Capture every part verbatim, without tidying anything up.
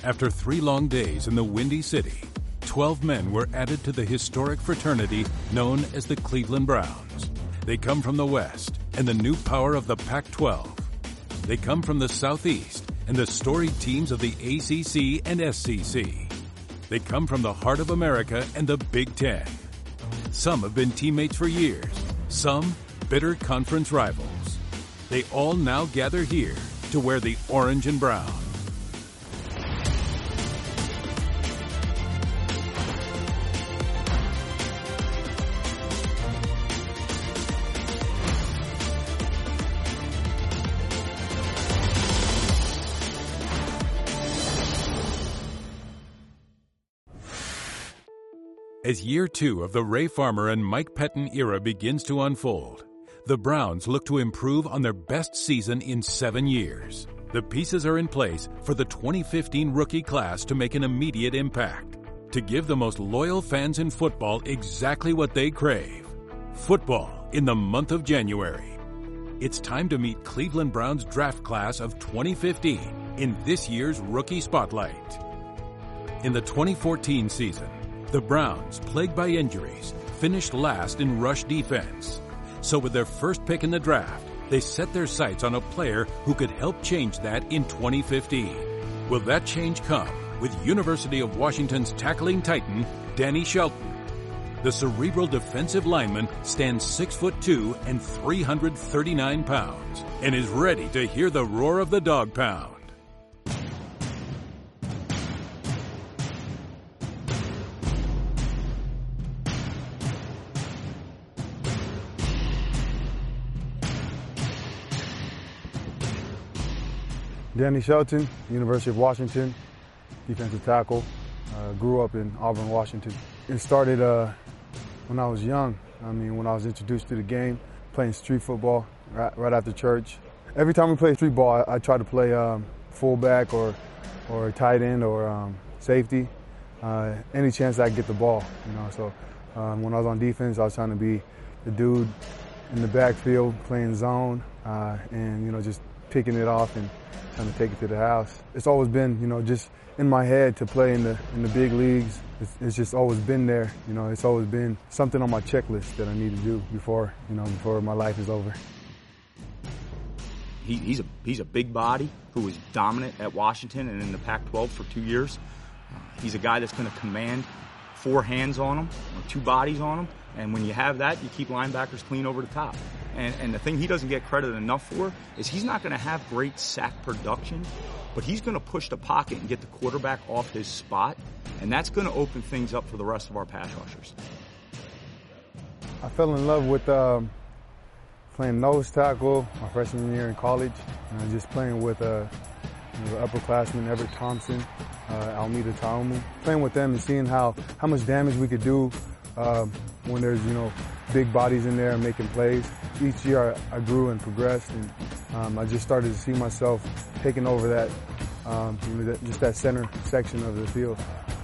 After three long days in the Windy City, twelve men were added to the historic fraternity known as the Cleveland Browns. They come from the West and the new power of the Pac twelve. They come from the Southeast and the storied teams of the A C C and S E C. They come from the heart of America and the Big Ten. Some have been teammates for years, some bitter conference rivals. They all now gather here to wear the orange and brown. As year two of the Ray Farmer and Mike Pettine era begins to unfold, the Browns look to improve on their best season in seven years. The pieces are in place for the twenty fifteen rookie class to make an immediate impact, to give the most loyal fans in football exactly what they crave: football in the month of January. It's time to meet Cleveland Browns draft class of twenty fifteen in this year's Rookie Spotlight. In the twenty fourteen season, the Browns, plagued by injuries, finished last in rush defense. So with their first pick in the draft, they set their sights on a player who could help change that in twenty fifteen. Will that change come with University of Washington's tackling titan, Danny Shelton? The cerebral defensive lineman stands six foot two and three hundred thirty-nine pounds and is ready to hear the roar of the dog pound. Danny Shelton, University of Washington, defensive tackle. Uh, grew up in Auburn, Washington. It started uh, when I was young. I mean, when I was introduced to the game, playing street football right, right after church. Every time we played street ball, I, I tried to play um, fullback or or tight end or um, safety. Uh, any chance I could get the ball, you know. So um, when I was on defense, I was trying to be the dude in the backfield playing zone uh, and you know just picking it off and trying to take it to the house. It's always been, you know, just in my head to play in the in the big leagues. It's, it's just always been there. You know, it's always been something on my checklist that I need to do before, you know, before my life is over. He, he's a he's a big body who was dominant at Washington and in the Pac twelve for two years. Uh, he's a guy that's going to command four hands on him, or two bodies on him, and when you have that, you keep linebackers clean over the top. And, and the thing he doesn't get credit enough for is he's not going to have great sack production, but he's going to push the pocket and get the quarterback off his spot, and that's going to open things up for the rest of our pass rushers. I fell in love with um, playing nose tackle my freshman year in college, and just playing with uh, you know, upperclassmen Everett Thompson, uh, Almeida Taomu. Playing with them and seeing how, how much damage we could do um, when there's, you know, big bodies in there making plays. Each year I, I grew and progressed, and um, I just started to see myself taking over that, um, you know, that, just that center section of the field.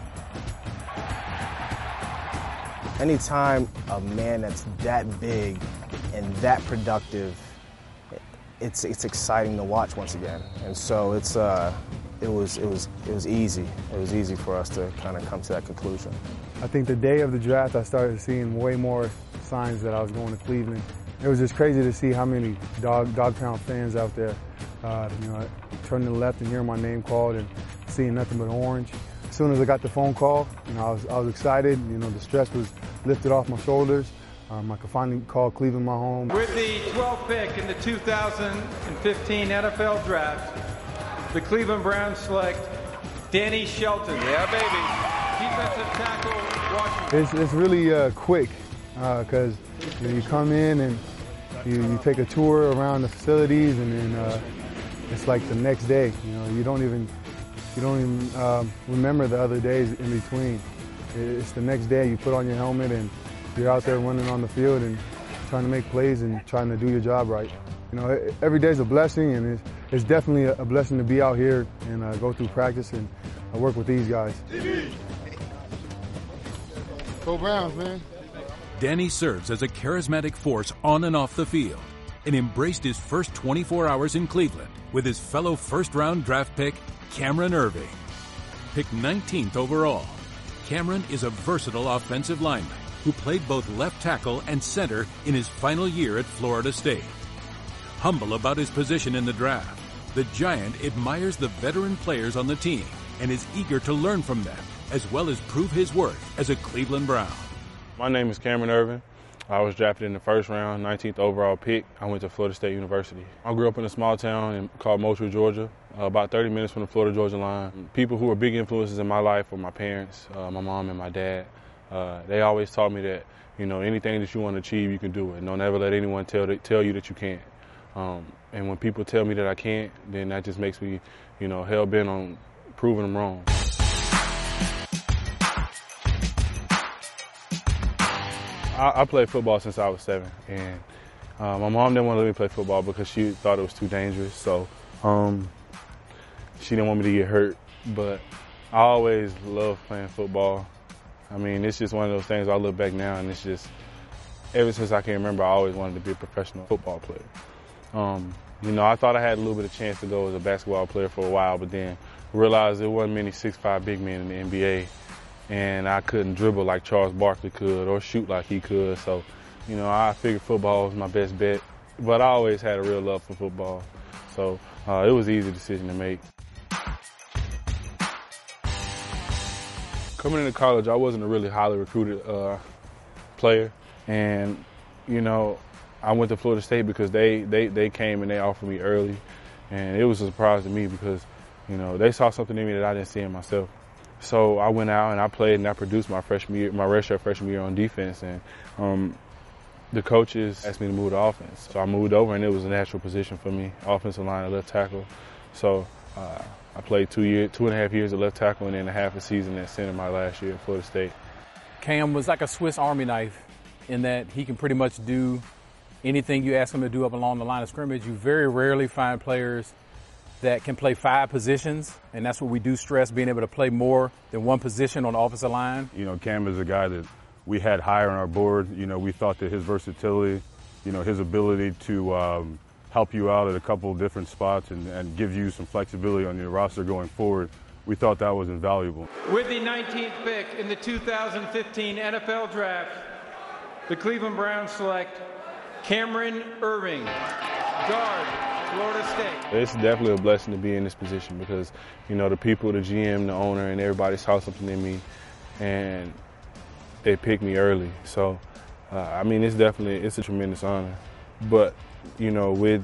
Anytime a man that's that big and that productive, it's it's exciting to watch once again. And so it's uh, it was it was it was easy. It was easy for us to kind of come to that conclusion. I think the day of the draft, I started seeing way more signs that I was going to Cleveland. It was just crazy to see how many dog dog pound fans out there. Uh, you know, turning to the left and hearing my name called and seeing nothing but orange. As soon as I got the phone call, you know, I was I was excited. You know, the stress was lifted off my shoulders. Um, I could finally call Cleveland my home. With the twelfth pick in the two thousand fifteen N F L Draft, the Cleveland Browns select Danny Shelton. Yeah, baby. Defensive tackle, Washington. It's, it's really uh, quick because uh, you know, you come in and you, you take a tour around the facilities, and then uh, it's like the next day. You know, you don't even you don't even um, remember the other days in between. It's the next day. You put on your helmet and you're out there running on the field and trying to make plays and trying to do your job right. You know, every day's a blessing, and it's, it's definitely a blessing to be out here and uh, go through practice and uh, work with these guys. Go Browns, man. Danny serves as a charismatic force on and off the field and embraced his first twenty-four hours in Cleveland with his fellow first-round draft pick, Cameron Erving. Picked nineteenth overall, Cameron is a versatile offensive lineman who played both left tackle and center in his final year at Florida State. Humble about his position in the draft, the Giant admires the veteran players on the team and is eager to learn from them, as well as prove his worth as a Cleveland Brown. My name is Cameron Ervin. I was drafted in the first round, nineteenth overall pick. I went to Florida State University. I grew up in a small town called Moultrie, Georgia, uh, about thirty minutes from the Florida-Georgia line. People who were big influences in my life were my parents, uh, my mom and my dad. Uh, they always taught me that, you know, anything that you want to achieve, you can do it. Don't ever let anyone tell, tell you that you can't. Um, and when people tell me that I can't, then that just makes me, you know, hell-bent on proving them wrong. I, I played football since I was seven, and uh, my mom didn't want to let me play football because she thought it was too dangerous. So um, she didn't want me to get hurt. But I always loved playing football. I mean, it's just one of those things I look back now, and it's just, ever since I can remember, I always wanted to be a professional football player. Um, you know, I thought I had a little bit of chance to go as a basketball player for a while, but then realized there wasn't many six five big men in the N B A. And I couldn't dribble like Charles Barkley could or shoot like he could. So, you know, I figured football was my best bet. But I always had a real love for football. So uh, it was an easy decision to make. Coming into college, I wasn't a really highly recruited uh, player. And, you know, I went to Florida State because they, they, they came and they offered me early. And it was a surprise to me because, you know, they saw something in me that I didn't see in myself. So I went out and I played and I produced my freshman year, my redshirt freshman year on defense, and um, the coaches asked me to move to offense. So I moved over, and it was a natural position for me, offensive line and left tackle. So uh, I played two years, two and a half years at left tackle, and then a half a season at center my last year at Florida State. Cam was like a Swiss Army knife in that he can pretty much do anything you ask him to do up along the line of scrimmage. You very rarely find players that can play five positions, and that's what we do stress, being able to play more than one position on the offensive line. You know, Cam is a guy that we had higher on our board. You know, we thought that his versatility, you know, his ability to um, help you out at a couple of different spots and, and give you some flexibility on your roster going forward, we thought that was invaluable. With the nineteenth pick in the two thousand fifteen N F L Draft, the Cleveland Browns select Cameron Ervin, guard, Florida State. It's definitely a blessing to be in this position because, you know, the people, the G M, the owner, and everybody saw something in me, and they picked me early. So, uh, I mean, it's definitely, it's a tremendous honor. But, you know, with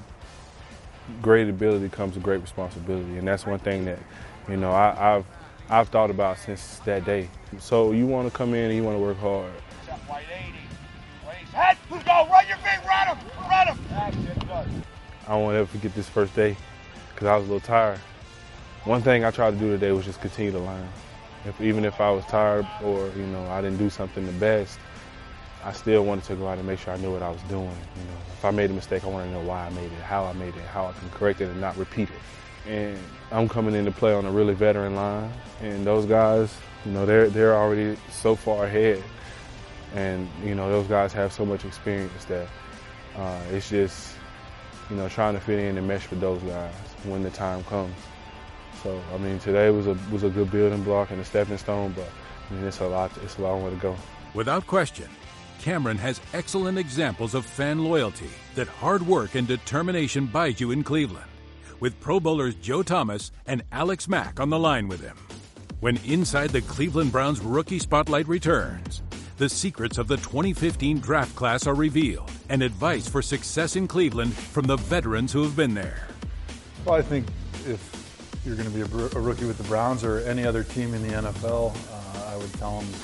great ability comes a great responsibility, and that's one thing that, you know, I, I've I've thought about since that day. So you want to come in and you want to work hard. White eighty. Head, let's go, run your feet, run him, run him. I won't ever forget this first day because I was a little tired. One thing I tried to do today was just continue to learn. If, even if I was tired or, you know, I didn't do something the best, I still wanted to go out and make sure I knew what I was doing. You know, if I made a mistake, I want to know why I made it, how I made it, how I can correct it and not repeat it. And I'm coming in to play on a really veteran line, and those guys, you know, they're they're already so far ahead. And, you know, those guys have so much experience that uh, it's just, you know, trying to fit in and mesh with those guys when the time comes. So, I mean, today was a was a good building block and a stepping stone, but I mean, it's a lot, it's a long way to go. Without question, Cameron has excellent examples of fan loyalty that hard work and determination buys you in Cleveland, with Pro Bowlers Joe Thomas and Alex Mack on the line with him. When Inside the Cleveland Browns Rookie Spotlight returns, the secrets of the twenty fifteen draft class are revealed and advice for success in Cleveland from the veterans who have been there. Well, I think if you're going to be a, a rookie with the Browns or any other team in the N F L, uh, I would tell them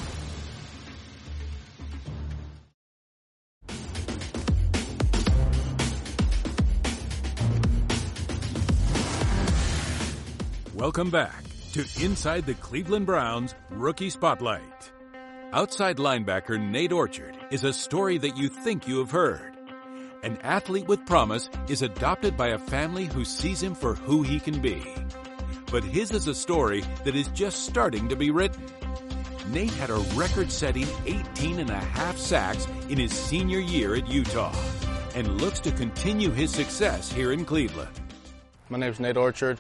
Welcome back to Inside the Cleveland Browns Rookie Spotlight. Outside linebacker Nate Orchard is a story that you think you have heard. An athlete with promise is adopted by a family who sees him for who he can be. But his is a story that is just starting to be written. Nate had a record-setting eighteen and a half sacks in his senior year at Utah and looks to continue his success here in Cleveland. My name's Nate Orchard.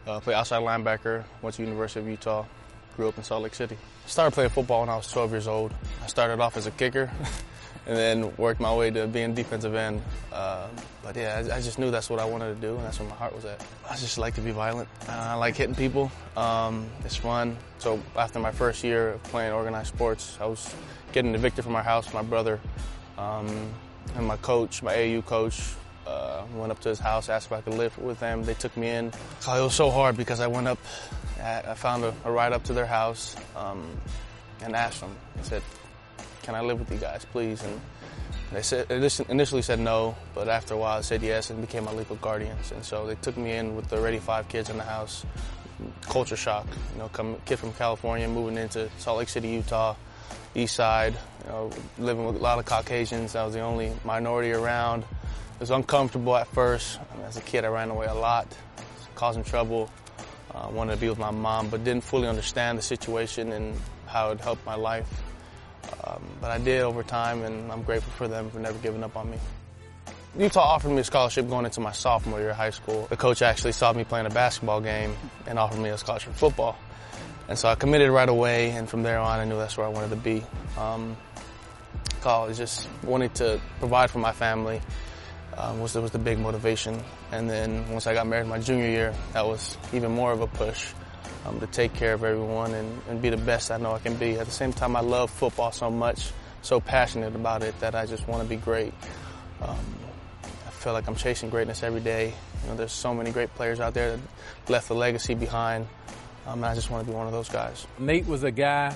Uh, played outside linebacker, went to University of Utah, grew up in Salt Lake City. I started playing football when I was twelve years old. I started off as a kicker and then worked my way to being defensive end. Uh, but yeah, I, I just knew that's what I wanted to do, and that's where my heart was at. I just like to be violent. Uh, I like hitting people. Um, it's fun. So after my first year of playing organized sports, I was getting evicted from our house with my brother. Um, and my coach, my A A U coach, uh, went up to his house, asked if I could live with them. They took me in. So it was so hard because I went up, I found a, a ride up to their house um, and asked them. I said, can I live with you guys, please? And they said, initially said no, but after a while they said yes and became my legal guardians. And so they took me in with the already five kids in the house. Culture shock, you know, come, kid from California moving into Salt Lake City, Utah, East Side, you know, living with a lot of Caucasians. I was the only minority around. It was uncomfortable at first. I mean, as a kid, I ran away a lot, causing trouble. I uh, wanted to be with my mom, but didn't fully understand the situation and how it helped my life. Um, but I did over time, and I'm grateful for them for never giving up on me. Utah offered me a scholarship going into my sophomore year of high school. The coach actually saw me playing a basketball game and offered me a scholarship for football. And so I committed right away, and from there on I knew that's where I wanted to be. Um, college, just wanted to provide for my family um, was, was the big motivation. And then once I got married my junior year, that was even more of a push um, to take care of everyone and, and be the best I know I can be. At the same time, I love football so much, so passionate about it that I just want to be great. Um, I feel like I'm chasing greatness every day. You know, there's so many great players out there that left a legacy behind. Um, and I just want to be one of those guys. Nate was a guy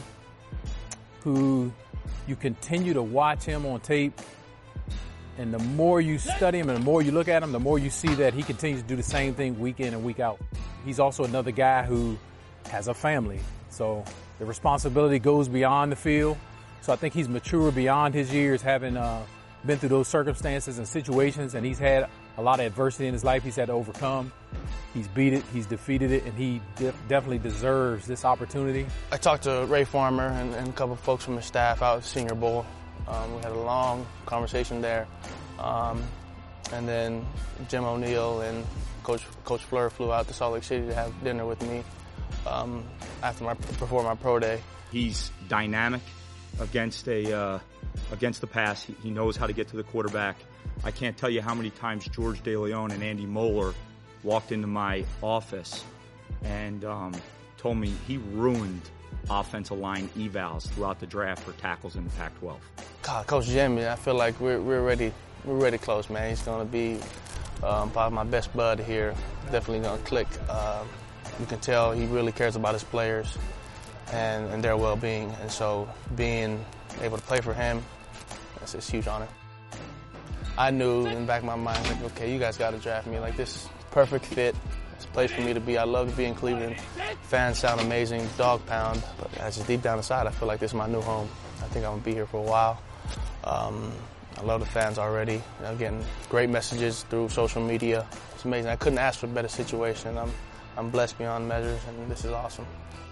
who you continue to watch him on tape, and the more you study him and the more you look at him, the more you see that he continues to do the same thing week in and week out. He's also another guy who has a family, so the responsibility goes beyond the field. So I think he's mature beyond his years, having uh, been through those circumstances and situations, and he's had a lot of adversity in his life he's had to overcome. He's beat it, he's defeated it, and he de- definitely deserves this opportunity. I talked to Ray Farmer and, and a couple of folks from his staff out at Senior Bowl. Um, we had a long conversation there. Um, and then Jim O'Neill and Coach Coach Fleur flew out to Salt Lake City to have dinner with me um, after my before my pro day. He's dynamic against a uh, against the pass. He, he knows how to get to the quarterback. I can't tell you how many times George DeLeon and Andy Moeller walked into my office and um, told me he ruined offensive line evals throughout the draft for tackles in the Pac twelve. God, Coach Jimmy, I feel like we're we're ready. We're ready close, man. He's going to be um, probably my best bud here. Definitely going to click. Uh, you can tell he really cares about his players and, and their well-being. And so being able to play for him, that's a huge honor. I knew in the back of my mind, like, okay, you guys got to draft me. Like, this is perfect fit. It's a place for me to be. I love to be in Cleveland. Fans sound amazing, dog pound. But I just deep down inside, I feel like this is my new home. I think I'm going to be here for a while. Um, I love the fans already. You know, getting great messages through social media. It's amazing. I couldn't ask for a better situation. I'm, I'm blessed beyond measures, and this is awesome.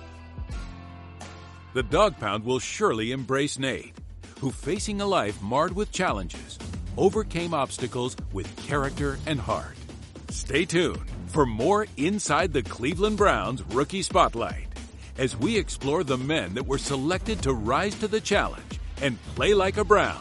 The Dog Pound will surely embrace Nate, who, facing a life marred with challenges, overcame obstacles with character and heart. Stay tuned for more Inside the Cleveland Browns Rookie Spotlight as we explore the men that were selected to rise to the challenge and play like a Brown.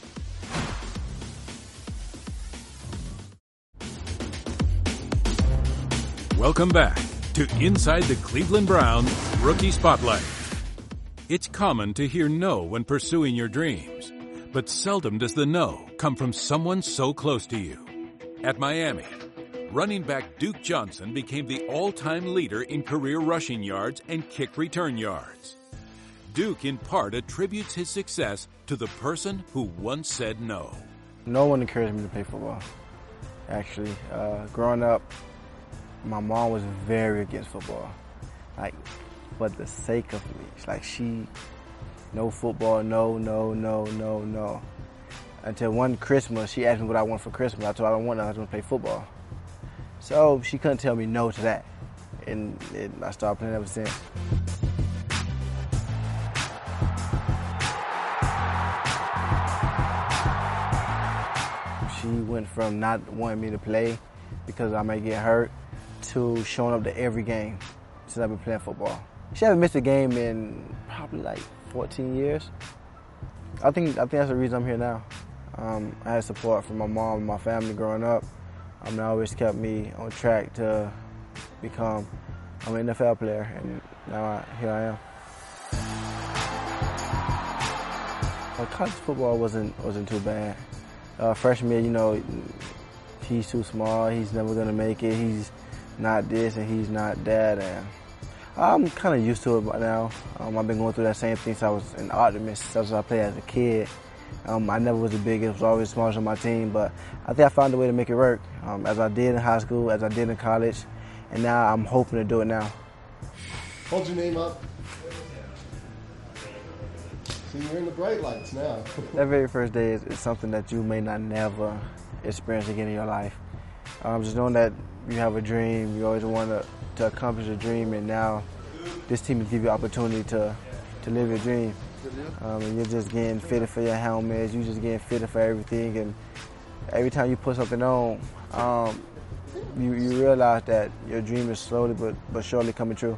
Welcome back to Inside the Cleveland Browns Rookie Spotlight. It's common to hear no when pursuing your dreams, but seldom does the no come from someone so close to you. At Miami, running back Duke Johnson became the all-time leader in career rushing yards and kick return yards. Duke in part attributes his success to the person who once said no. No one encouraged me to play football, actually. Uh, growing up, my mom was very against football. Like, for the sake of me. It's like she, no football, no, no, no, no, no. Until one Christmas, she asked me what I want for Christmas. I told her I don't want nothing, I just want to play football. So she couldn't tell me no to that. And, and I started playing ever since. She went from not wanting me to play because I may get hurt to showing up to every game since I've been playing football. She haven't missed a game in probably like fourteen years. I think I think that's the reason I'm here now. Um, I had support from my mom and my family growing up. Um, that always kept me on track to become I'm an N F L player, and now I, here I am. Well, college football wasn't wasn't too bad. Uh, freshman year, you know, he's too small. He's never gonna make it. He's not this and he's not that, and I'm kind of used to it by now. Um, I've been going through that same thing since I was an Optimist. That's what I played as a kid. Um, I never was the biggest, was always the smallest on my team, but I think I found a way to make it work, um, as I did in high school, as I did in college, and now I'm hoping to do it now. Hold your name up. See, you're in the bright lights now. That very first day is, is something that you may not never experience again in your life. Um, just knowing that you have a dream, you always want to, to accomplish a dream, and now this team will give you opportunity to, to live your dream. Um, and you're just getting fitted for your helmets, you're just getting fitted for everything, and every time you put something on, um, you, you realize that your dream is slowly but, but surely coming true.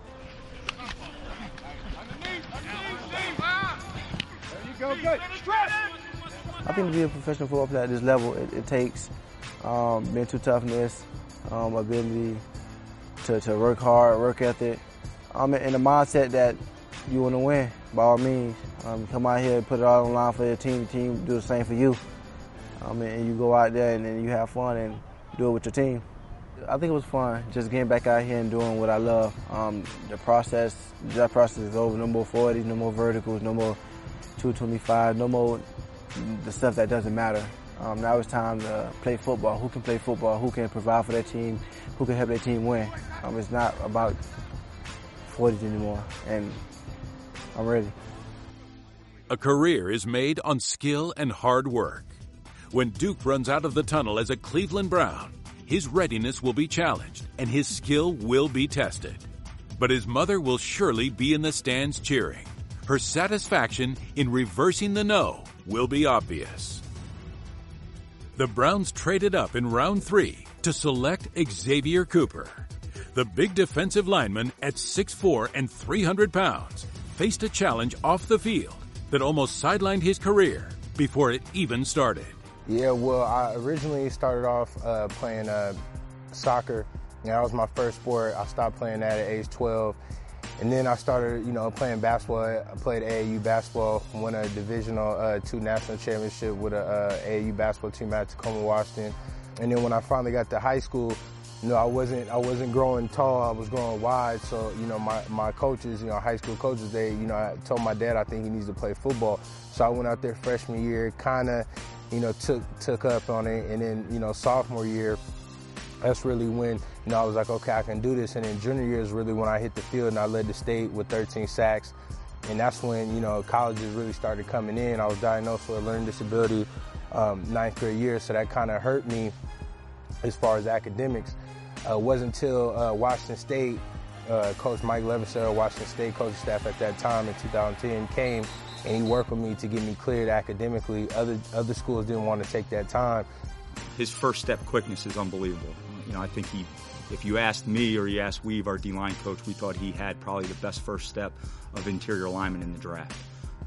I think to be a professional football player at this level, it, it takes um, mental toughness, um, ability to, to work hard, work ethic, um, and a mindset that you want to win by all means. Um, come out here and put it all on the line for your team, the team do the same for you. Um, and you go out there and then you have fun and do it with your team. I think it was fun, just getting back out here and doing what I love. Um, the process, that process is over. No more forties, no more verticals, no more two twenty-five, no more the stuff that doesn't matter. Um, now it's time to play football. Who can play football? Who can provide for their team? Who can help their team win? Um, it's not about forties anymore, and I'm ready. A career is made on skill and hard work. When Duke runs out of the tunnel as a Cleveland Brown, his readiness will be challenged and his skill will be tested. But his mother will surely be in the stands cheering. Her satisfaction in reversing the no will be obvious. The Browns traded up in round three to select Xavier Cooper. The big defensive lineman at six foot four and three hundred pounds faced a challenge off the field that almost sidelined his career before it even started. Yeah, well, I originally started off uh, playing uh, soccer. You know, that was my first sport. I stopped playing that at age twelve. And then I started, you know, playing basketball. I played A A U basketball, won a divisional uh, two national championship with a uh, A A U basketball team at Tacoma, Washington. And then when I finally got to high school, you know, I wasn't, I wasn't growing tall, I was growing wide. So, you know, my, my coaches, you know, high school coaches, they, you know, I told my dad I think he needs to play football. So I went out there freshman year, kind of, you know, took, took up on it. And then, you know, sophomore year, that's really when, you know, I was like, okay, I can do this. And then junior year is really when I hit the field and I led the state with thirteen sacks. And that's when, you know, colleges really started coming in. I was diagnosed with a learning disability um, ninth grade year, so that kind of hurt me as far as academics. It uh, wasn't until uh, Washington State, uh, Coach Mike Levinson, Washington State coaching staff at that time in two thousand ten, came and he worked with me to get me cleared academically. Other, other schools didn't want to take that time. His first step quickness is unbelievable. You know, I think he, if you asked me or you asked Weave, our D-line coach, we thought he had probably the best first step of interior lineman in the draft.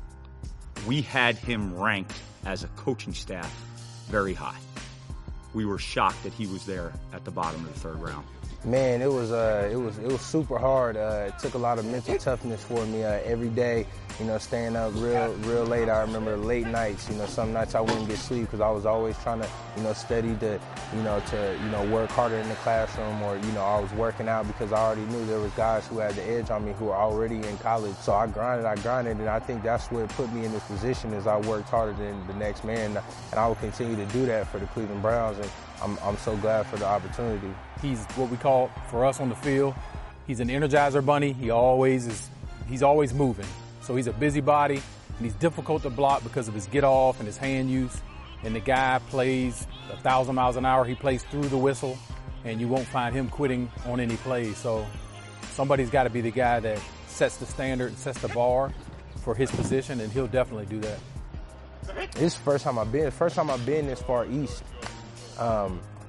We had him ranked as a coaching staff very high. We were shocked that he was there at the bottom of the third round. Man, it was uh, it was it was super hard. Uh, it took a lot of mental toughness for me uh, every day. You know, staying up real real late. I remember late nights. You know, some nights I wouldn't get sleep because I was always trying to, you know, study to, you know, to you know work harder in the classroom, or you know, I was working out because I already knew there was guys who had the edge on me who were already in college. So I grinded, I grinded, and I think that's what put me in this position. Is I worked harder than the next man, and I will continue to do that for the Cleveland Browns. And I'm I'm so glad for the opportunity. He's what we call, for us on the field, he's an Energizer bunny. He always is, he's always moving. So he's a busybody, and he's difficult to block because of his get off and his hand use. And the guy plays a thousand miles an hour. He plays through the whistle, and you won't find him quitting on any plays. So somebody's got to be the guy that sets the standard, sets the bar for his position, and he'll definitely do that. This is the first time I've been, first time I've been this far east. Um,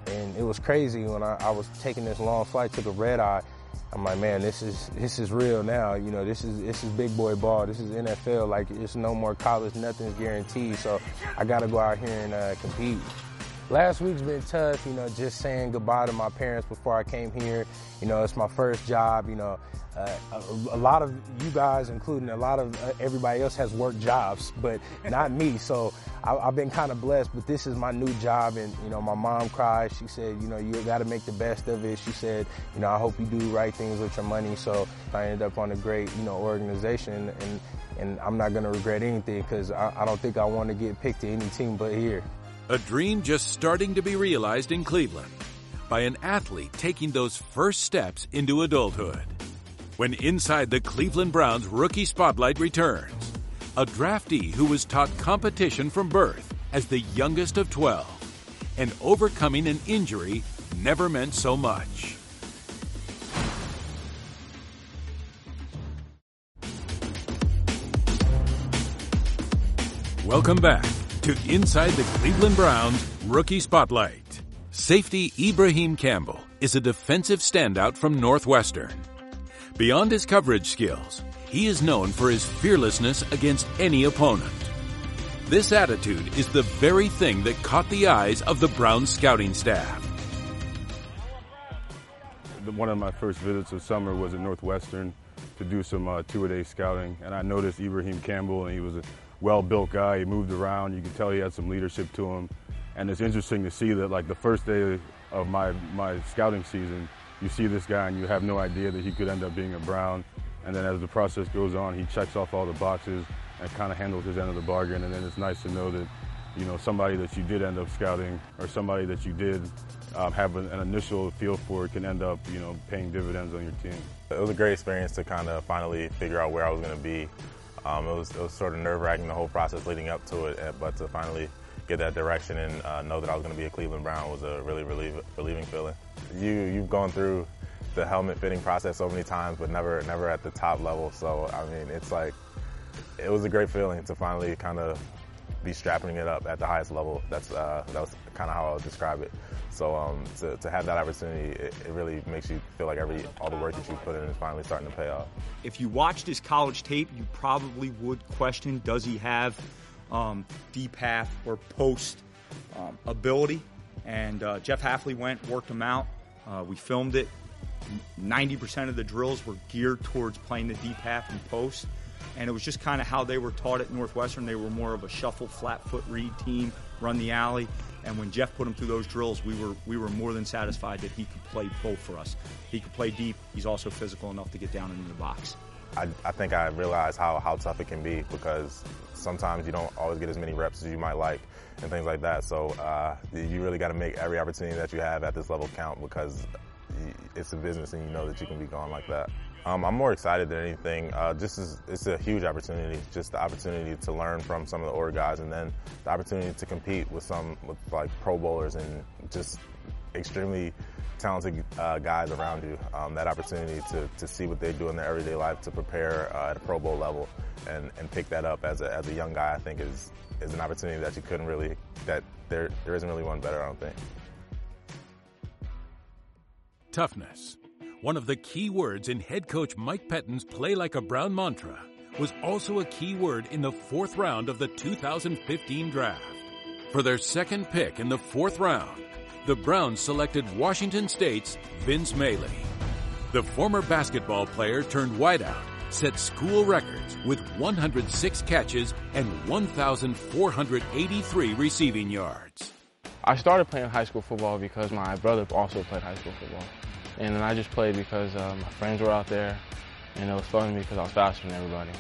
And it was crazy when I, I was taking this long flight, took a red eye. I'm like, man, this is this is real now. You know, this is this is big boy ball. This is N F L. Like, it's no more college. Nothing's guaranteed. So I got to go out here and uh, compete. Last week's been tough. You know, just saying goodbye to my parents before I came here. You know, it's my first job. You know, uh, a, a lot of you guys, including a lot of uh, everybody else, has worked jobs, but not me. So I, I've been kind of blessed. But this is my new job, and you know, my mom cried. She said, you know, you got to make the best of it. She said, you know, I hope you do right things with your money. So I ended up on a great, you know, organization, and and I'm not gonna regret anything because I, I don't think I want to get picked to any team but here. A dream just starting to be realized in Cleveland by an athlete taking those first steps into adulthood. When Inside the Cleveland Browns Rookie Spotlight returns, a draftee who was taught competition from birth as the youngest of twelve, and overcoming an injury never meant so much. Welcome back to Inside the Cleveland Browns Rookie Spotlight. Safety Ibraheim Campbell is a defensive standout from Northwestern. Beyond his coverage skills, he is known for his fearlessness against any opponent. This attitude is the very thing that caught the eyes of the Browns scouting staff. One of my first visits of summer was at Northwestern to do some uh, two-a-day scouting, and I noticed Ibraheim Campbell, and he was a well-built guy. He moved around. You could tell he had some leadership to him. And it's interesting to see that, like, the first day of my, my scouting season, you see this guy and you have no idea that he could end up being a Brown. And then as the process goes on, he checks off all the boxes and kind of handles his end of the bargain. And then it's nice to know that, you know, somebody that you did end up scouting or somebody that you did um, have an, an initial feel for can end up, you know, paying dividends on your team. It was a great experience to kind of finally figure out where I was going to be. Um, it was it was sort of nerve-wracking, the whole process leading up to it, but to finally get that direction and uh, know that I was going to be a Cleveland Brown was a really relief, relieving feeling. You you've gone through the helmet fitting process so many times, but never never at the top level. So I mean, it's like it was a great feeling to finally kind of be strapping it up at the highest level. That's uh, that was kind of how I would describe it. So um, to, to have that opportunity, it, it really makes you feel like every all the work that you put in is finally starting to pay off. If you watched his college tape, you probably would question, does he have um, deep half or post um, ability? And uh, Jeff Hafley went, worked him out. Uh, we filmed it. ninety percent of the drills were geared towards playing the deep half and post. And it was just kind of how they were taught at Northwestern. They were more of a shuffle, flat foot read team, run the alley. And when Jeff put him through those drills, we were we were more than satisfied that he could play both for us. He could play deep. He's also physical enough to get down into the box. I, I think I realized how, how tough it can be because sometimes you don't always get as many reps as you might like and things like that. So uh, you really got to make every opportunity that you have at this level count because it's a business and you know that you can be going like that. Um, I'm more excited than anything. Uh, just as, it's a huge opportunity, just the opportunity to learn from some of the older guys, and then the opportunity to compete with some with like Pro Bowlers and just extremely talented uh, guys around you. Um, that opportunity to, to see what they do in their everyday life, to prepare uh, at a Pro Bowl level, and, and pick that up as a as a young guy, I think is is an opportunity that you couldn't really that there there isn't really one better, I don't think. Toughness. One of the key words in head coach Mike Pettine's Play Like a Brown mantra was also a key word in the fourth round of the two thousand fifteen draft. For their second pick in the fourth round, the Browns selected Washington State's Vince Mayle. The former basketball player turned wideout set school records with one hundred six catches and one thousand four hundred eighty-three receiving yards. I started playing high school football because my brother also played high school football. And then I just played because uh, my friends were out there, and it was fun to me because I was faster than everybody.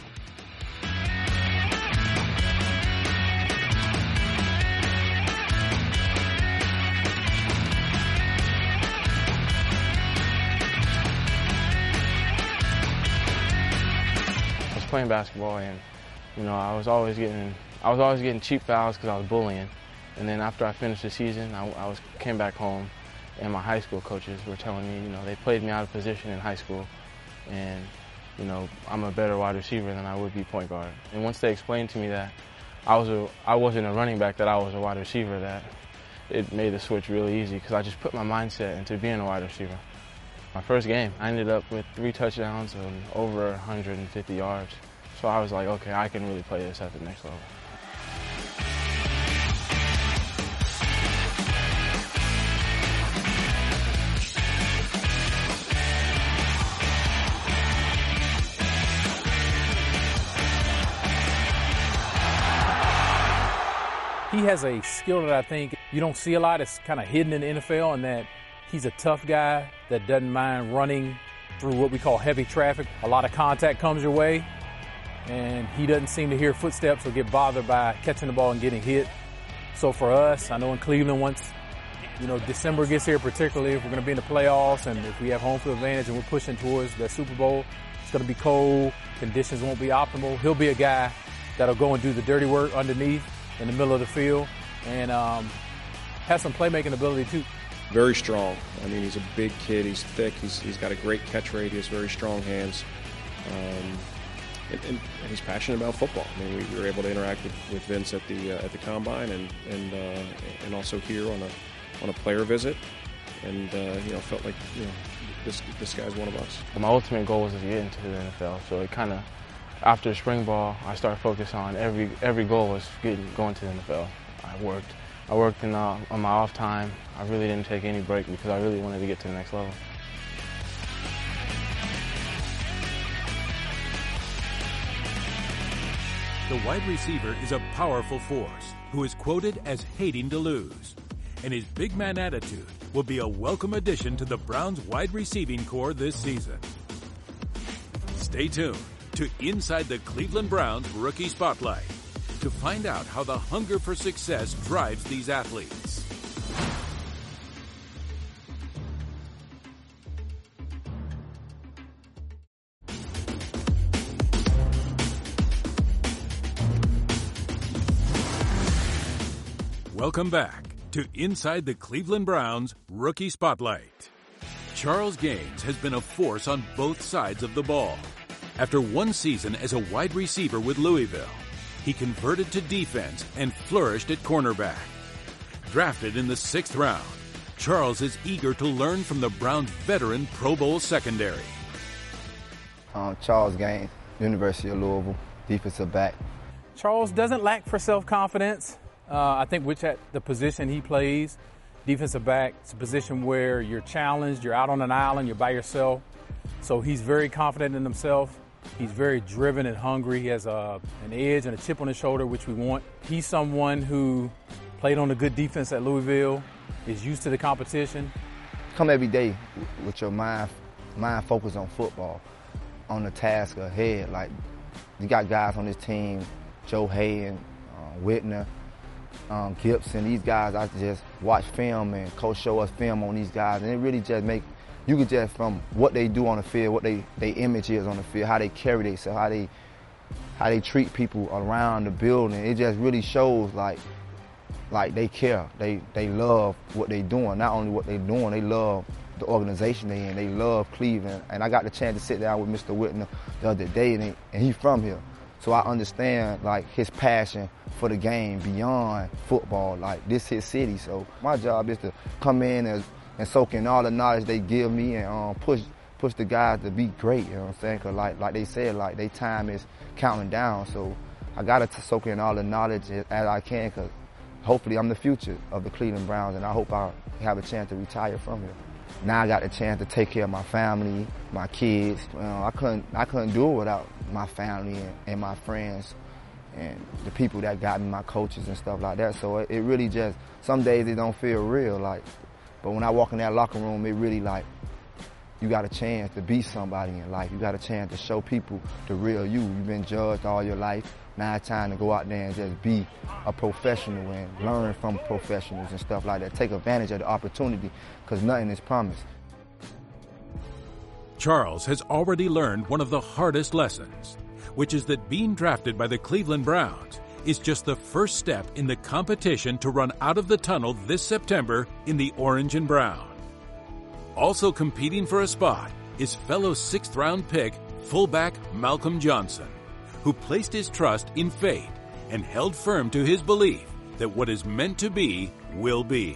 I was playing basketball, and you know, I was always getting, I was always getting cheap fouls because I was bullying. And then after I finished the season, I, I was came back home. And my high school coaches were telling me, you know, they played me out of position in high school, and, you know, I'm a better wide receiver than I would be point guard. And once they explained to me that I was a, I wasn't a running back, that I was a wide receiver, that it made the switch really easy because I just put my mindset into being a wide receiver. My first game, I ended up with three touchdowns and over one hundred fifty yards. So I was like, okay, I can really play this at the next level. He has a skill that I think you don't see a lot. It's kind of hidden in the N F L, and that he's a tough guy that doesn't mind running through what we call heavy traffic. A lot of contact comes your way, and he doesn't seem to hear footsteps or get bothered by catching the ball and getting hit. So for us, I know in Cleveland, once you know December gets here, particularly if we're going to be in the playoffs and if we have home field advantage and we're pushing towards the Super Bowl, it's going to be cold, conditions won't be optimal. He'll be a guy that'll go and do the dirty work underneath in the middle of the field, and um, has some playmaking ability too. Very strong. I mean, he's a big kid. He's thick. He's he's got a great catch rate. He has very strong hands, um, and, and, and he's passionate about football. I mean, we, we were able to interact with, with Vince at the uh, at the combine, and and uh, and also here on a on a player visit, and uh, you know felt like you know this this guy's one of us. My ultimate goal was to get into the N F L. So it kind of after spring ball, I started focusing on every every goal was getting going to the N F L. I worked. I worked in, uh, on my off time. I really didn't take any break because I really wanted to get to the next level. The wide receiver is a powerful force who is quoted as hating to lose. And his big man attitude will be a welcome addition to the Browns' wide receiving core this season. Stay tuned to Inside the Cleveland Browns Rookie Spotlight to find out how the hunger for success drives these athletes. Welcome back to Inside the Cleveland Browns Rookie Spotlight. Charles Gaines has been a force on both sides of the ball. After one season as a wide receiver with Louisville, he converted to defense and flourished at cornerback. Drafted in the sixth round, Charles is eager to learn from the Browns' veteran Pro Bowl secondary. Um, Charles Gaines, University of Louisville, defensive back. Charles doesn't lack for self-confidence. Uh, I think which at the position he plays, defensive back, it's a position where you're challenged, you're out on an island, you're by yourself. So he's very confident in himself. He's very driven and hungry. He has a, an edge and a chip on his shoulder, which we want. He's someone who played on a good defense at Louisville, is used to the competition. Come every day with your mind, mind focused on football, on the task ahead. Like, you got guys on this team, Joe Haden, uh, Whitner, um, Gibson. These guys, I just watch film and coach show us film on these guys, and it really just make you could just from what they do on the field, what they their image is on the field, how they carry themselves, how they how they treat people around the building. It just really shows like like they care. They they love what they doing. Not only what they doing, they love the organization they in. They love Cleveland. And I got the chance to sit down with Mister Whitner the other day, and, he, and he's from here. So I understand like his passion for the game beyond football. Like this his city. So my job is to come in as and soak in all the knowledge they give me and um, push push the guys to be great, you know what I'm saying? Cause like like they said, like their time is counting down. So I gotta soak in all the knowledge as I can, cause hopefully I'm the future of the Cleveland Browns, and I hope I have a chance to retire from here. Now I got the chance to take care of my family, my kids. You know, I couldn't I couldn't do it without my family and, and my friends and the people that got me, my coaches and stuff like that. So it, it really just some days it don't feel real, like. But when I walk in that locker room, it really like, you got a chance to be somebody in life. You got a chance to show people the real you. You've been judged all your life. Now it's time to go out there and just be a professional and learn from professionals and stuff like that. Take advantage of the opportunity because nothing is promised. Charles has already learned one of the hardest lessons, which is that being drafted by the Cleveland Browns is just the first step in the competition to run out of the tunnel this September in the orange and brown. Also competing for a spot is fellow sixth round pick fullback Malcolm Johnson, who placed his trust in fate and held firm to his belief that what is meant to be will be.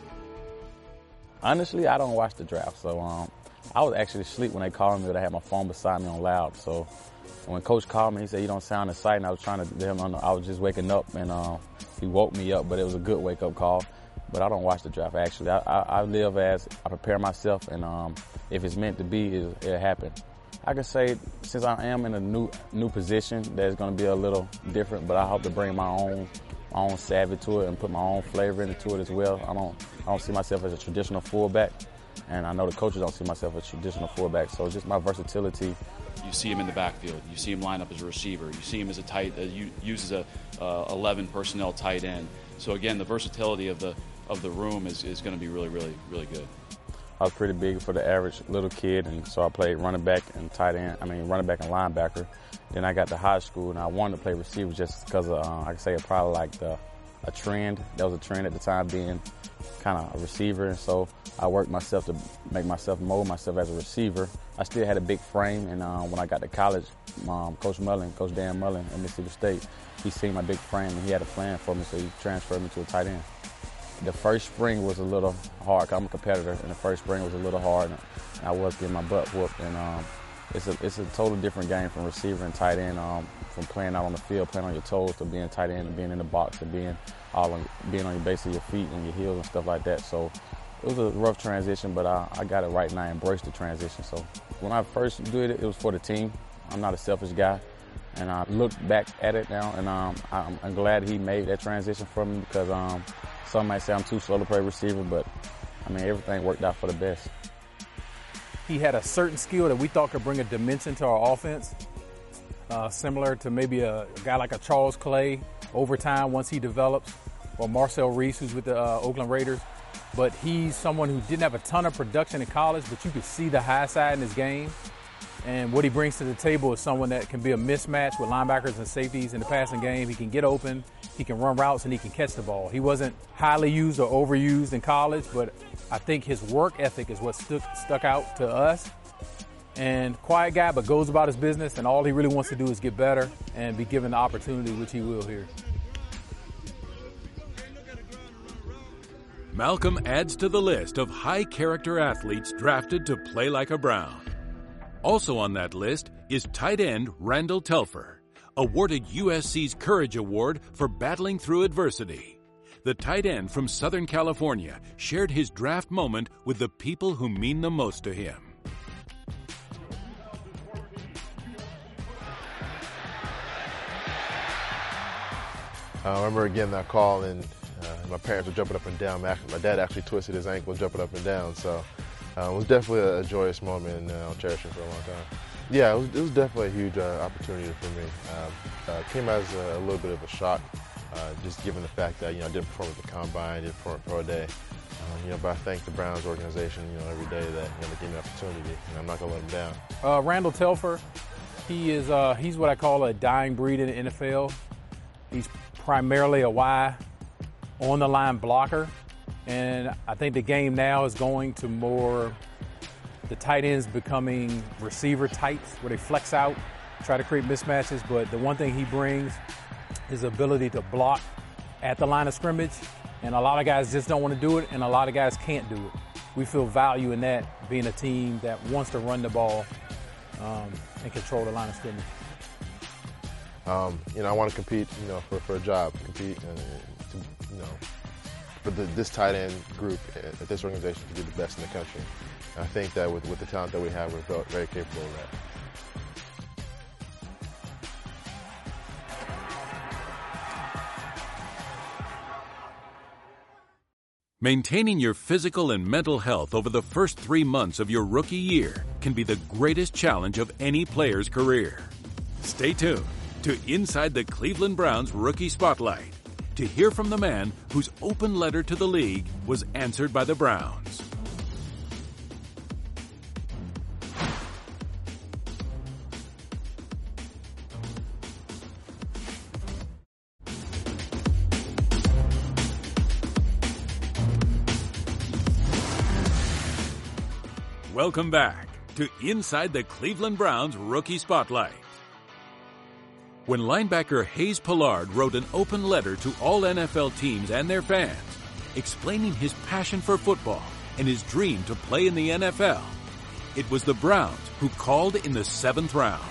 Honestly, I don't watch the draft, so um, I was actually asleep when they called me, but I had my phone beside me on loud. So when Coach called me, he said, "You don't sound excited." I was trying to let him know I was just waking up, and uh, he woke me up, but it was a good wake-up call. But I don't watch the draft, actually. I, I, I live as I prepare myself, and um, if it's meant to be, it, it'll happen. I can say, since I am in a new new position, that it's going to be a little different, but I hope to bring my own my own savvy to it and put my own flavor into it as well. I don't I don't see myself as a traditional fullback, and I know the coaches don't see myself as a traditional fullback. So just my versatility. You see him in the backfield. You see him line up as a receiver. You see him as a tight, uh, you, uses a uh, eleven personnel tight end. So again, the versatility of the of the room is, is going to be really, really, really good. I was pretty big for the average little kid, and so I played running back and tight end. I mean, running back and linebacker. Then I got to high school, and I wanted to play receiver just because of, uh, I can say it probably like the, a trend. That was a trend at the time, being kind of a receiver, and so I worked myself to make myself mold myself as a receiver. I still had a big frame, and uh, when I got to college, um, Coach Mullen, Coach Dan Mullen at Mississippi State, he seen my big frame, and he had a plan for me, so he transferred me to a tight end. The first spring was a little hard, 'cause I'm a competitor, and the first spring was a little hard, and I was getting my butt whooped. And um, it's a it's a totally different game from receiver and tight end, um, from playing out on the field, playing on your toes, to being tight end, to being in the box, to being all on, being on your base of your feet and your heels and stuff like that. So it was a rough transition, but I, I got it right, and I embraced the transition. So when I first did it, it was for the team. I'm not a selfish guy, and I look back at it now, and um, I'm, I'm glad he made that transition for me, because um, some might say I'm too slow to play receiver, but I mean, everything worked out for the best. He had a certain skill that we thought could bring a dimension to our offense, uh, similar to maybe a, a guy like a Charles Clay over time once he develops, or Marcel Reese, who's with the uh, Oakland Raiders. But he's someone who didn't have a ton of production in college, but you could see the high side in his game. And what he brings to the table is someone that can be a mismatch with linebackers and safeties in the passing game. He can get open, he can run routes, and he can catch the ball. He wasn't highly used or overused in college, but I think his work ethic is what stuck, stuck out to us. And quiet guy, but goes about his business, and all he really wants to do is get better and be given the opportunity, which he will here. Malcolm adds to the list of high-character athletes drafted to play like a Brown. Also on that list is tight end Randall Telfer, awarded U S C's Courage Award for battling through adversity. The tight end from Southern California shared his draft moment with the people who mean the most to him. I remember getting that call, and uh, my parents were jumping up and down. My, my dad actually twisted his ankle jumping up and down, so uh, it was definitely a, a joyous moment, and uh, I'll cherish it for a long time. Yeah, it was, it was definitely a huge uh, opportunity for me. Um, uh, came as a, a little bit of a shock, uh, just given the fact that, you know, I didn't perform at the combine, didn't perform pro day. Um, you know, but I thank the Browns organization, you know, every day that, you know, they gave me an opportunity, and I'm not gonna let them down. Uh, Randall Telfer, he is uh, he's what I call a dying breed in the N F L. He's primarily a Y on the line blocker, and I think the game now is going to more the tight ends becoming receiver types, where they flex out, try to create mismatches. But the one thing he brings is the ability to block at the line of scrimmage, and a lot of guys just don't want to do it, and a lot of guys can't do it. We feel value in that, being a team that wants to run the ball um, and control the line of scrimmage. Um, you know, I want to compete, you know, for, for a job, compete, and, to, you know, for the, this tight end group at this organization to be the best in the country. And I think that with, with the talent that we have, we're very capable of that. Maintaining your physical and mental health over the first three months of your rookie year can be the greatest challenge of any player's career. Stay tuned to Inside the Cleveland Browns Rookie Spotlight to hear from the man whose open letter to the league was answered by the Browns. Welcome back to Inside the Cleveland Browns Rookie Spotlight. When linebacker Hayes Pollard wrote an open letter to all N F L teams and their fans, explaining his passion for football and his dream to play in the N F L. It was the Browns who called in the seventh round.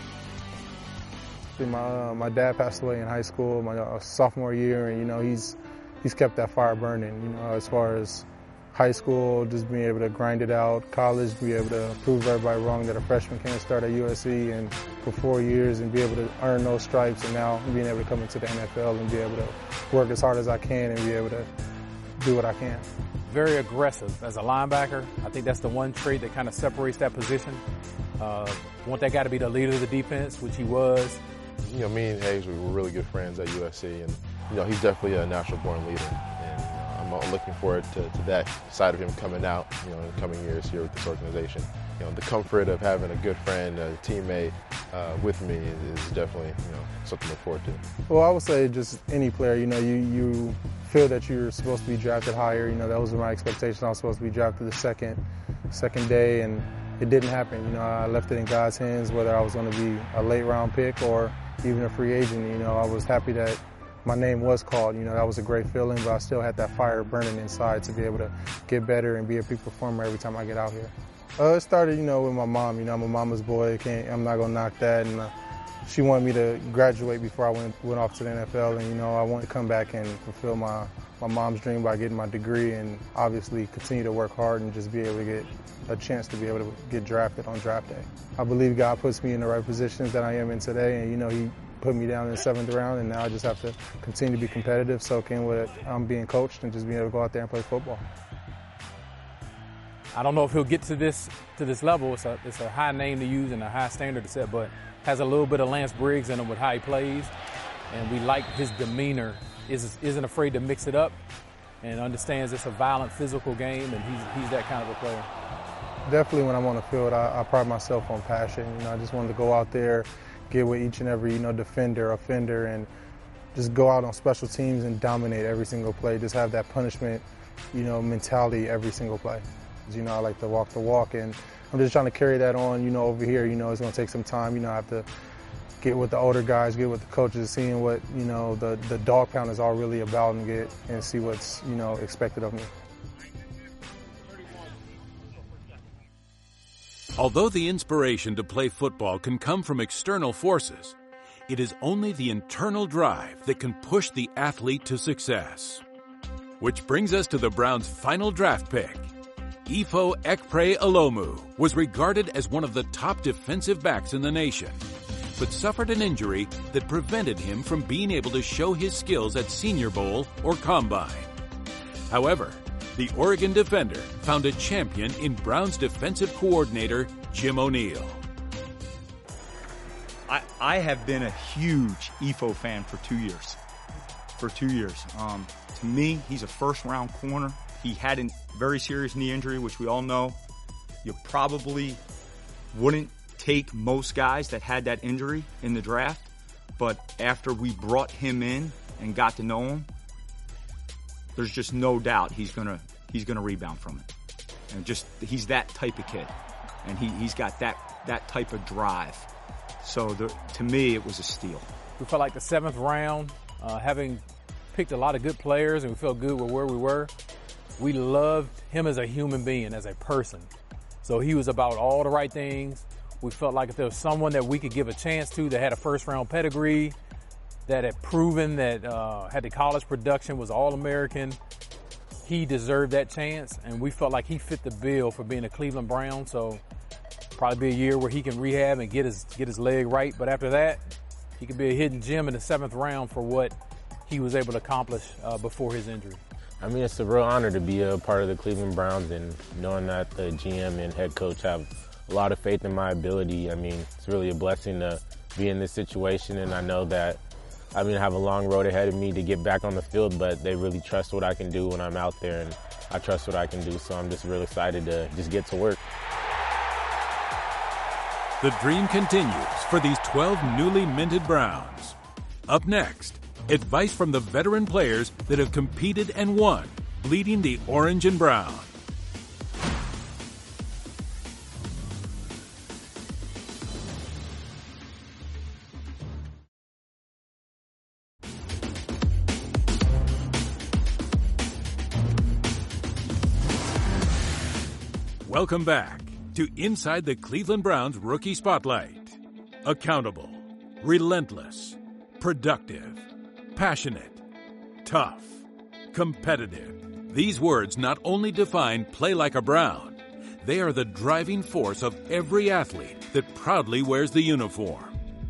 My uh, my dad passed away in high school, my uh, sophomore year, and you know he's he's kept that fire burning. You know, as far as high school, just being able to grind it out, college, be able to prove everybody wrong that a freshman can't start at U S C and for four years and be able to earn those stripes, and now being able to come into the N F L and be able to work as hard as I can and be able to do what I can. Very aggressive as a linebacker. I think that's the one trait that kind of separates that position. Uh, want that guy to be the leader of the defense, which he was. You know, me and Hayes, we were really good friends at U S C, and you know, he's definitely a natural-born leader. And you know, I'm looking forward to, to that side of him coming out, you know, in the coming years here with this organization. You know, the comfort of having a good friend, a teammate uh, with me is, is definitely, you know, something to look forward to. Well, I would say just any player, you know, you, you feel that you're supposed to be drafted higher. You know, that was my expectation. I was supposed to be drafted the second, second day, and it didn't happen. You know, I left it in God's hands, whether I was going to be a late round pick or even a free agent. You know, I was happy that my name was called. You know, that was a great feeling, but I still had that fire burning inside to be able to get better and be a peak performer every time I get out here. Uh, it started, you know, with my mom. You know, I'm a mama's boy. Can't, I'm not going to knock that. And uh, she wanted me to graduate before I went, went off to the N F L. And, you know, I wanted to come back and fulfill my, my mom's dream by getting my degree and obviously continue to work hard and just be able to get a chance to be able to get drafted on draft day. I believe God puts me in the right positions that I am in today. And, you know, he put me down in the seventh round, and now I just have to continue to be competitive, soak in what I'm being coached, and just being able to go out there and play football. I don't know if he'll get to this to this level. It's a, it's a high name to use and a high standard to set, but has a little bit of Lance Briggs in him with how he plays, and we like his demeanor. Is, isn't afraid to mix it up and understands it's a violent, physical game, and he's, he's that kind of a player. Definitely when I'm on the field, I, I pride myself on passion. You know, I just wanted to go out there, get with each and every, you know, defender, offender, and just go out on special teams and dominate every single play. Just have that punishment, you know, mentality every single play. You know, I like to walk the walk, and I'm just trying to carry that on, you know, over here. You know, it's going to take some time. You know, I have to get with the older guys, get with the coaches, seeing what, you know, the, the dog pound is all really about, and get and see what's, you know, expected of me. Although the inspiration to play football can come from external forces, it is only the internal drive that can push the athlete to success. Which brings us to the Browns' final draft pick. Ifo Ekpre-Olomu was regarded as one of the top defensive backs in the nation, but suffered an injury that prevented him from being able to show his skills at Senior Bowl or Combine. However, the Oregon defender found a champion in Browns defensive coordinator Jim O'Neill. I, I have been a huge Ifo fan for two years. For two years. Um, to me, he's a first-round corner. He had a very serious knee injury, which we all know. You probably wouldn't take most guys that had that injury in the draft, but after we brought him in and got to know him, there's just no doubt he's gonna he's gonna rebound from it. And just he's that type of kid, and he he's got that that type of drive. So the, to me, it was a steal. We felt like the seventh round, uh, having picked a lot of good players, and we felt good with where we were. We loved him as a human being, as a person. So he was about all the right things. We felt like if there was someone that we could give a chance to that had a first round pedigree, that had proven that uh, had the college production, was All-American, he deserved that chance, and we felt like he fit the bill for being a Cleveland Brown. So probably be a year where he can rehab and get his get his leg right. But after that, he could be a hidden gem in the seventh round for what he was able to accomplish uh, before his injury. I mean, it's a real honor to be a part of the Cleveland Browns, and knowing that the G M and head coach have a lot of faith in my ability. I mean, it's really a blessing to be in this situation, and I know that I mean, I have a long road ahead of me to get back on the field, but they really trust what I can do when I'm out there, and I trust what I can do, so I'm just really excited to just get to work. The dream continues for these twelve newly minted Browns. Up next, advice from the veteran players that have competed and won, bleeding the orange and brown. Welcome back to Inside the Cleveland Browns Rookie Spotlight. Accountable, relentless, productive, passionate, tough, competitive. These words not only define play like a Brown, they are the driving force of every athlete that proudly wears the uniform.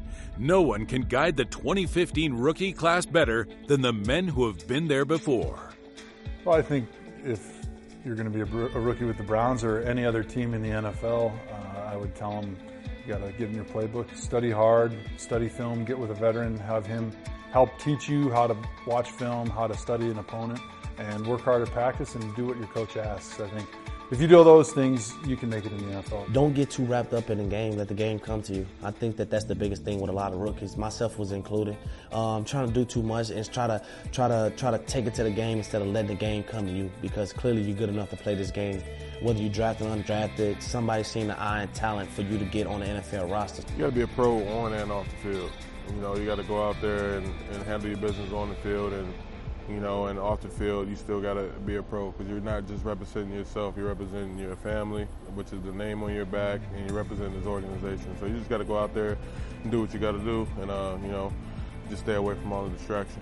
No one can guide the twenty fifteen rookie class better than the men who have been there before. Well, I think if you're going to be a, a rookie with the Browns or any other team in the N F L, uh, I would tell them you got to give them your playbook, study hard, study film, get with a veteran, have him help teach you how to watch film, how to study an opponent, and work hard at practice and do what your coach asks. I think if you do all those things, you can make it in the N F L. Don't get too wrapped up in the game. Let the game come to you. I think that that's the biggest thing with a lot of rookies, myself was included. Um, trying to do too much and try to try to try to take it to the game instead of letting the game come to you. Because clearly you're good enough to play this game. Whether you drafted or undrafted, somebody's seen the eye and talent for you to get on the N F L roster. You got to be a pro on and off the field. You know, you got to go out there and, and handle your business on the field, and you know, and off the field, you still got to be a pro because you're not just representing yourself, you're representing your family, which is the name on your back, and you're representing this organization. So you just got to go out there and do what you got to do, and, uh, you know, just stay away from all the distractions.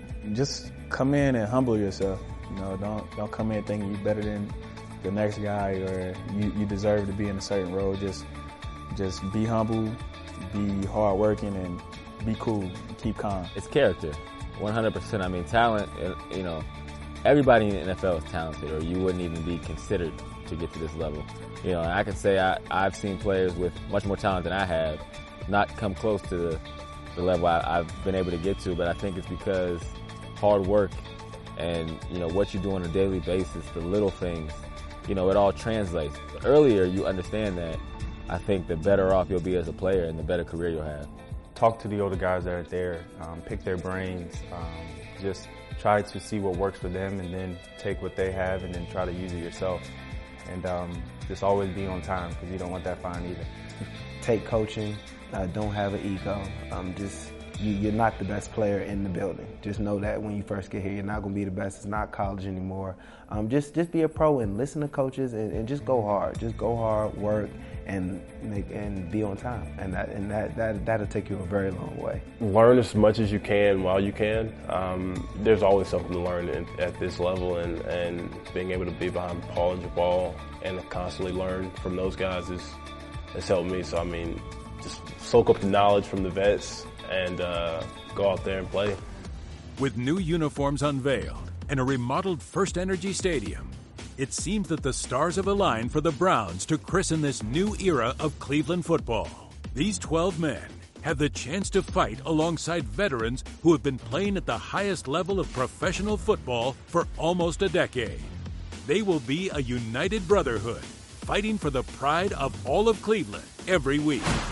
Just come in and humble yourself. You know, don't don't come in thinking you're better than the next guy or you, you deserve to be in a certain role. Just, just be humble, be hardworking, and be cool, and keep calm. It's character. one hundred percent. I mean, talent, you know, everybody in the N F L is talented or you wouldn't even be considered to get to this level. You know, and I can say I, I've seen players with much more talent than I have not come close to the, the level I, I've been able to get to, but I think it's because hard work and, you know, what you do on a daily basis, the little things, you know, it all translates. The earlier you understand that, I think the better off you'll be as a player and the better career you'll have. Talk to the older guys that are there, um, pick their brains, um, just try to see what works for them and then take what they have and then try to use it yourself. And um, just always be on time because you don't want that fine either. Take coaching, uh, don't have an ego. Um, just you, you're not the best player in the building. Just know that when you first get here, you're not going to be the best. It's not college anymore. Um, just just be a pro and listen to coaches and, and just go hard. Just go hard, work, and make and be on time. And that and that, that that'll take you a very long way. Learn as much as you can while you can. Um, there's always something to learn in, at this level, and, and being able to be behind Paul and Jabal and constantly learn from those guys is has helped me. So I mean, just soak up the knowledge from the vets and uh, go out there and play. With new uniforms unveiled and a remodeled First Energy Stadium, it seems that the stars have aligned for the Browns to christen this new era of Cleveland football. These twelve men have the chance to fight alongside veterans who have been playing at the highest level of professional football for almost a decade. They will be a united brotherhood, fighting for the pride of all of Cleveland every week.